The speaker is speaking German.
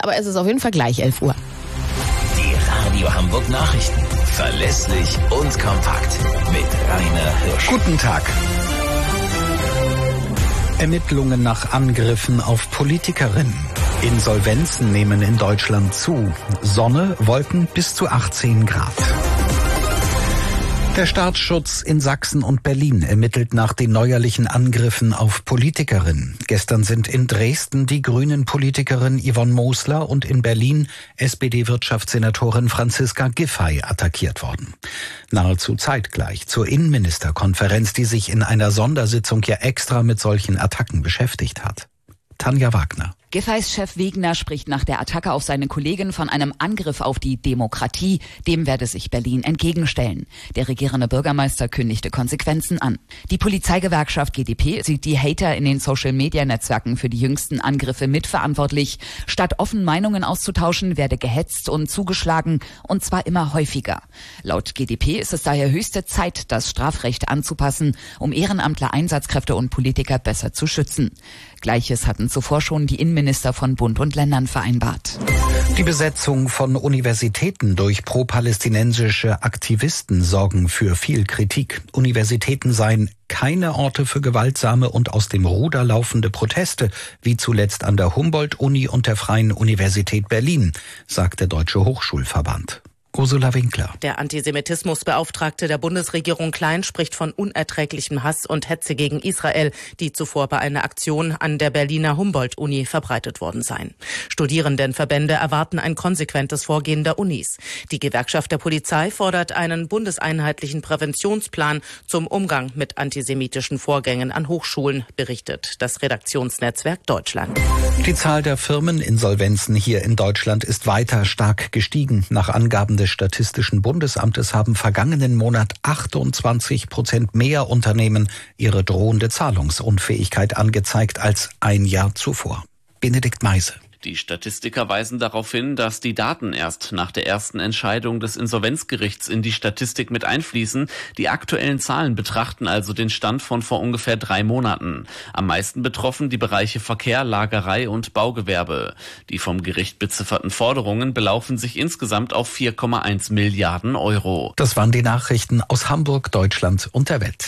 aber es ist auf jeden Fall gleich 11 Uhr. Die Radio Hamburg Nachrichten. Verlässlich und kompakt. Mit Rainer Hirsch. Guten Tag. Ermittlungen nach Angriffen auf Politikerinnen. Insolvenzen nehmen in Deutschland zu. Sonne, Wolken bis zu 18 Grad. Der Staatsschutz in Sachsen und Berlin ermittelt nach den neuerlichen Angriffen auf Politikerinnen. Gestern sind in Dresden die Grünen-Politikerin Yvonne Mosler und in Berlin SPD-Wirtschaftssenatorin Franziska Giffey attackiert worden. Nahezu zeitgleich zur Innenministerkonferenz, die sich in einer Sondersitzung ja extra mit solchen Attacken beschäftigt hat. Tanja Wagner. Giffeys Chef Wegner spricht nach der Attacke auf seine Kollegin von einem Angriff auf die Demokratie. Dem werde sich Berlin entgegenstellen. Der regierende Bürgermeister kündigte Konsequenzen an. Die Polizeigewerkschaft GdP sieht die Hater in den Social-Media-Netzwerken für die jüngsten Angriffe mitverantwortlich. Statt offen Meinungen auszutauschen, werde gehetzt und zugeschlagen, und zwar immer häufiger. Laut GdP ist es daher höchste Zeit, das Strafrecht anzupassen, um Ehrenamtler, Einsatzkräfte und Politiker besser zu schützen. Gleiches hatten zuvor schon die Innenminister von Bund und Ländern vereinbart. Die Besetzung von Universitäten durch pro-palästinensische Aktivisten sorgen für viel Kritik. Universitäten seien keine Orte für gewaltsame und aus dem Ruder laufende Proteste, wie zuletzt an der Humboldt-Uni und der Freien Universität Berlin, sagt der Deutsche Hochschulverband. Ursula Winkler. Der Antisemitismusbeauftragte der Bundesregierung Klein spricht von unerträglichem Hass und Hetze gegen Israel, die zuvor bei einer Aktion an der Berliner Humboldt-Uni verbreitet worden seien. Studierendenverbände erwarten ein konsequentes Vorgehen der Unis. Die Gewerkschaft der Polizei fordert einen bundeseinheitlichen Präventionsplan zum Umgang mit antisemitischen Vorgängen an Hochschulen, berichtet das Redaktionsnetzwerk Deutschland. Die Zahl der Firmeninsolvenzen hier in Deutschland ist weiter stark gestiegen. Nach Angaben des Statistischen Bundesamtes haben vergangenen Monat 28% mehr Unternehmen ihre drohende Zahlungsunfähigkeit angezeigt als ein Jahr zuvor. Benedikt Meise. Die Statistiker weisen darauf hin, dass die Daten erst nach der ersten Entscheidung des Insolvenzgerichts in die Statistik mit einfließen. Die aktuellen Zahlen betrachten also den Stand von vor ungefähr 3 Monaten. Am meisten betroffen die Bereiche Verkehr, Lagerei und Baugewerbe. Die vom Gericht bezifferten Forderungen belaufen sich insgesamt auf 4,1 Milliarden Euro. Das waren die Nachrichten aus Hamburg, Deutschland und der Welt.